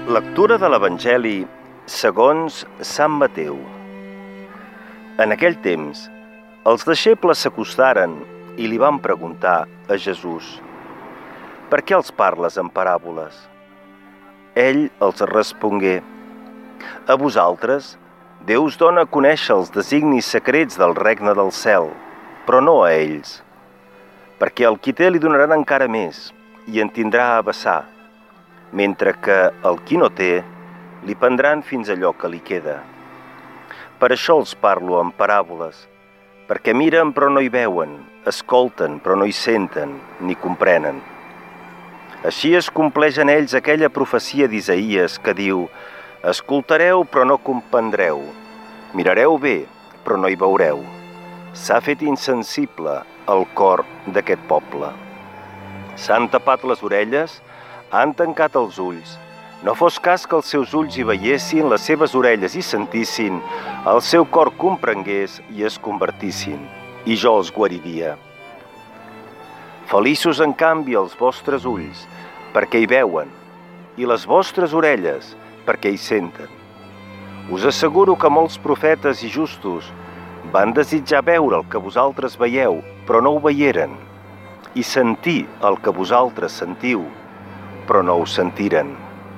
Lectura de l'Evangeli segons Sant Mateu. En aquell temps, els deixebles s'acostaren i li van preguntar a Jesús: «Per què els parles en paràboles?» Ell els respongué: «A vosaltres, Déu us dona a conèixer els designis secrets del regne del cel, però no a ells. Perquè al qui té li donaran encara més i en tindrà a vessar, mentre que el qui no té li prendran fins allò que li queda. Per això els parlo en paràboles, perquè miren però no hi veuen, escolten però no hi senten ni comprenen. Així es compleix en ells aquella profecia d'Isaïes que diu: escoltareu però no comprendreu, mirareu bé però no hi veureu. S'ha fet insensible el cor d'aquest poble. S'han tapat les orelles, han tancat els ulls. No fos cas que els seus ulls hi veiessin, les seves orelles hi sentissin, el seu cor comprengués i es convertissin, i jo els guariria. Feliços, en canvi, els vostres ulls, perquè hi veuen, i les vostres orelles, perquè hi senten. Us asseguro que molts profetes i justos van desitjar veure el que vosaltres veieu, però no ho veieren, i sentir el que vosaltres sentiu, però no ho sentiren.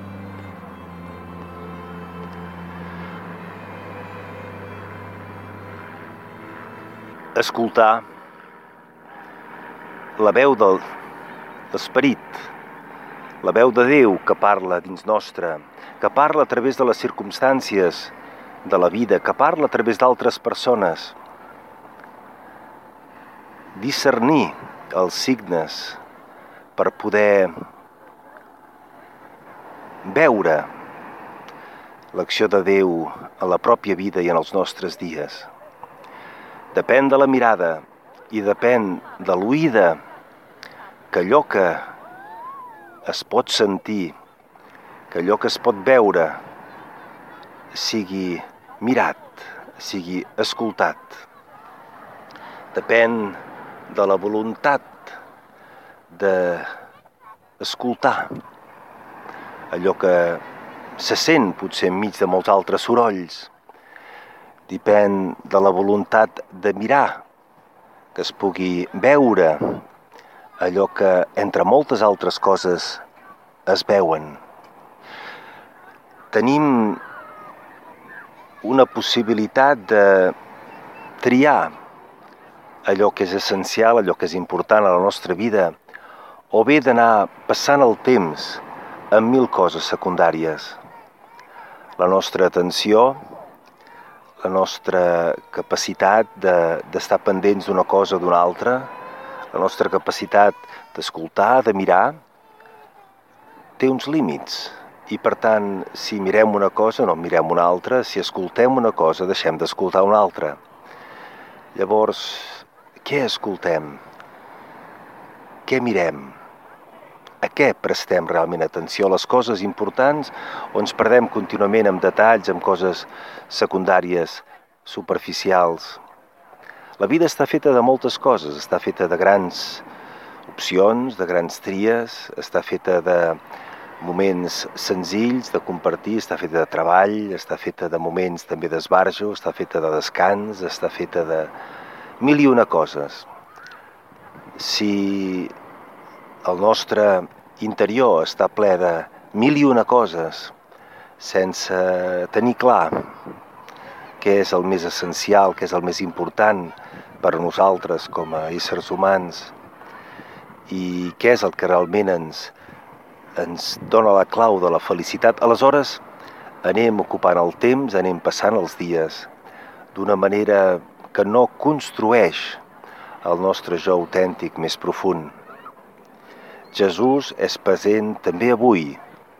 Escoltar la veu de l'Esperit, la veu de Déu que parla dins nostre, que parla a través de les circumstàncies de la vida, que parla a través d'altres persones. Discernir els signes per poder veure l'acció de Déu a la pròpia vida i en els nostres dies. Depèn de la mirada i depèn de l'oïda que allò que es pot sentir, que allò que es pot veure sigui mirat, sigui escoltat. Depèn de la voluntat d'escoltar allò que se sent potser enmig de molts altres sorolls. Depèn de la voluntat de mirar, que es pugui veure allò que entre moltes altres coses es veuen. Tenim una possibilitat de triar allò que és essencial, allò que és important a la nostra vida, o bé d'anar passant el temps amb mil coses secundàries. La nostra atenció, la nostra capacitat d'estar pendents d'una cosa o d'una altra, la nostra capacitat d'escoltar, de mirar, té uns límits. I per tant, si mirem una cosa, no mirem una altra, si escoltem una cosa, deixem d'escoltar una altra. Llavors, què escoltem? Què mirem? A què prestem realment atenció? A les coses importants o ens perdem contínuament en detalls, en coses secundàries, superficials? La vida està feta de moltes coses, està feta de grans opcions, de grans tries, està feta de moments senzills de compartir, està feta de treball, està feta de moments també d'esbarjo, està feta de descans, està feta de mil i una coses. Si el nostre interior està ple de mil i una coses sense tenir clar què és el més essencial, què és el més important per a nosaltres com a éssers humans i què és el que realment ens dona la clau de la felicitat, aleshores anem ocupant el temps, anem passant els dies d'una manera que no construeix el nostre jo autèntic més profund. Jesús és present també avui,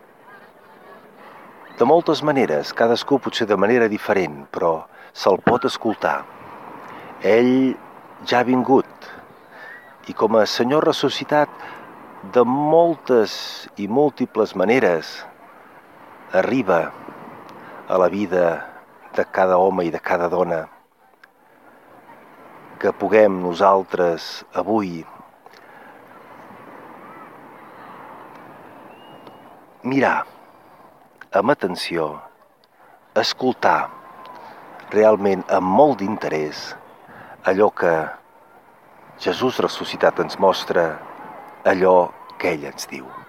de moltes maneres, cadascú potser de manera diferent, però se'l pot escoltar. Ell ja ha vingut i com a Senyor ressuscitat, de moltes i múltiples maneres arriba a la vida de cada home i de cada dona. Que puguem nosaltres avui mirar amb atenció, escoltar realment amb molt d'interès allò que Jesús ressuscitat ens mostra, allò que ell ens diu.